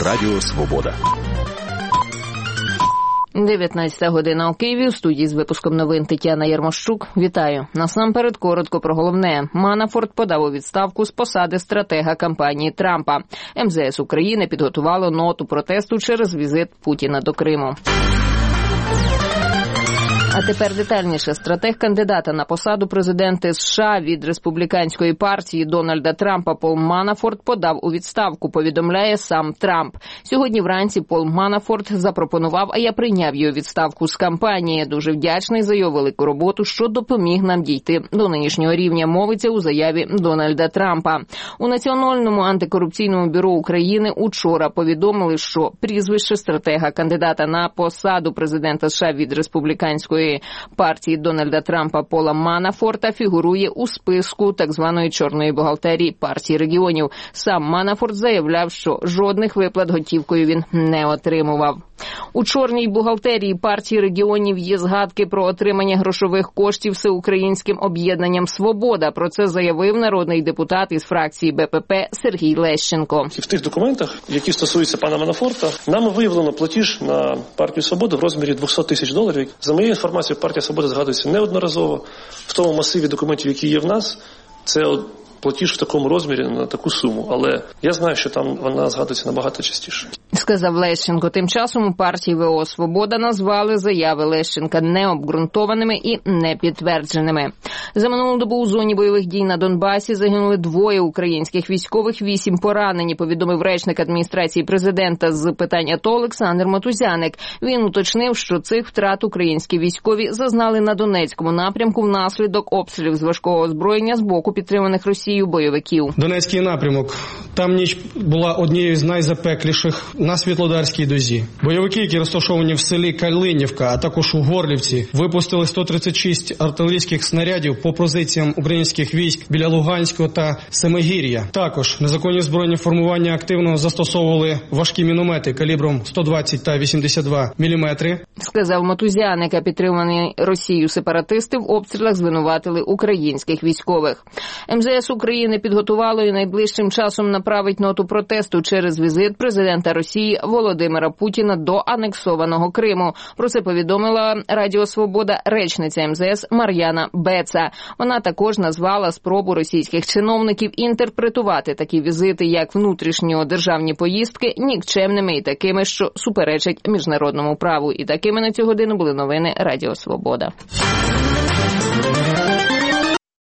Радіо Свобода. 19 година у Києві. У студії з випуском новин Тетяна Ярмощук. Вітаю. Насамперед коротко про головне. Манафорт подав у відставку з посади стратега кампанії Трампа. МЗС України підготувало ноту протесту через візит Путіна до Криму. А тепер детальніше. Стратег кандидата на посаду президента США від республіканської партії Дональда Трампа Пол Манафорт подав у відставку, повідомляє сам Трамп. Сьогодні вранці Пол Манафорт запропонував, а я прийняв його відставку з кампанії. Дуже вдячний за його велику роботу, що допоміг нам дійти до нинішнього рівня, мовиться у заяві Дональда Трампа. У Національному антикорупційному бюро України учора повідомили, що прізвище стратега кандидата на посаду президента США від республіканської партії Дональда Трампа Пола Манафорта фігурує у списку так званої чорної бухгалтерії партії регіонів. Сам Манафорт заявляв, що жодних виплат готівкою він не отримував. У чорній бухгалтерії партії регіонів є згадки про отримання грошових коштів всеукраїнським об'єднанням «Свобода». Про це заявив народний депутат із фракції БПП Сергій Лещенко. В тих документах, які стосуються пана Манафорта, нам виявлено платіж на партію «Свобода» в розмірі $200 000. За моєю інформацією, партія «Свобода» згадується неодноразово. В тому масиві документів, які є в нас, це платіж в такому розмірі на таку суму. Але я знаю, що там вона згадується набагато частіше. Сказав Лещенко. Тим часом у партії ВО «Свобода» назвали заяви Лещенка необґрунтованими і непідтвердженими. За минулу добу у зоні бойових дій на Донбасі загинули 2 українських військових, 8 поранені, повідомив речник адміністрації президента з питань АТО Олександр Матузяник. Він уточнив, що цих втрат українські військові зазнали на Донецькому напрямку внаслідок обстрілів з важкого озброєння з боку підтриманих Росією бойовиків. Донецький напрямок. Там ніч була однією з найзапекліших на Світлодарській дозі. Бойовики, які розташовані в селі Калинівка, а також у Горлівці, випустили 136 артилерійських снарядів по позиціям українських військ біля Луганського та Семигір'я. Також незаконні збройні формування активно застосовували важкі міномети калібром 120 та 82 мм. Сказав Матузяник, а підтримані Росією сепаратисти в обстрілах звинуватили українських військових. МЗС України підготувало і найближчим часом направить ноту протесту через візит президента Росії Володимира Путіна до анексованого Криму. Про це повідомила Радіо Свобода речниця МЗС Мар'яна Беца. Вона також назвала спробу російських чиновників інтерпретувати такі візити, як внутрішньодержавні поїздки, нікчемними і такими, що суперечать міжнародному праву. І такими на цю годину були новини Радіо Свобода.